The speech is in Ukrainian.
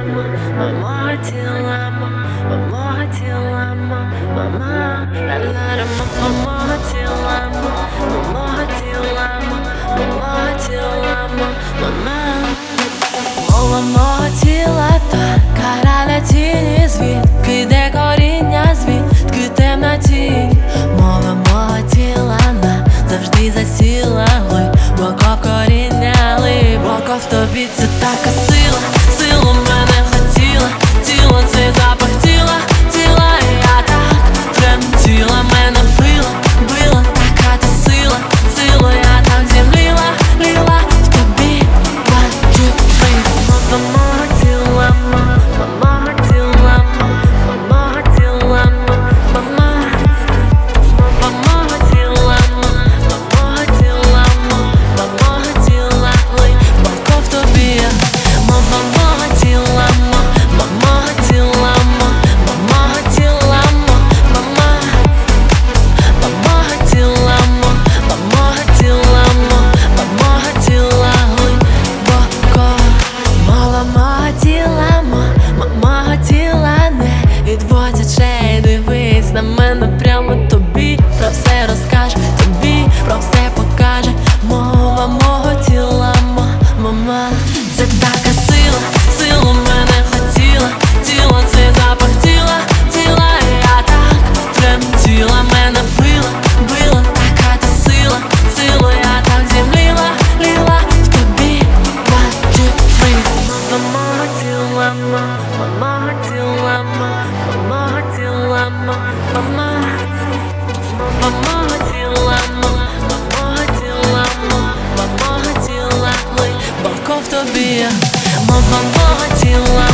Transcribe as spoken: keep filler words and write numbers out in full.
тілами, мого тілами, мого тілами, мама, ла-ла-ла, мого тілами, мого тілами, мого тілами, мама. Мова мого тіла, та кораля тіні, звідки йде коріння, звідки темна тінь. Мова мого тіла назавжди засіла, глибоко в коріння, глибоко в тобі. Це така сила, силу мене хотіла, тіло цей запах тіла, тіла, і я так тремтіла, мене била, била, така ти сила, сила, я так земліла, ліла в тобі, бачу твої. Мова мого тіла, мого тіла, мого тіла, мама. Мова мого тіла, мого тіла, мого тіла, глибоко в тобі. Мова мого тіла, мого тіла, мого тіла, мама. Мого тіла, мого тіла, мого тіла, глибоко. Мова мого тіла, мого тіла, не відводь очей, дивись на мене прямо, тобі про все розкаже, тобі про все покаже. Мова мого тіла, мама. Це така сила, силу мене хотіла, тіло цей запах тіла, тіла, і я так тремтіла, мене била, била, така ти сила, сила, я так земліла, ліла в тобі, бачу твої. Мова мого тіла, мого тіла, мого тіла, мама. Мова мого тіла, мого тіла, мого тіла, глибоко в тобі. Мова мого тіла.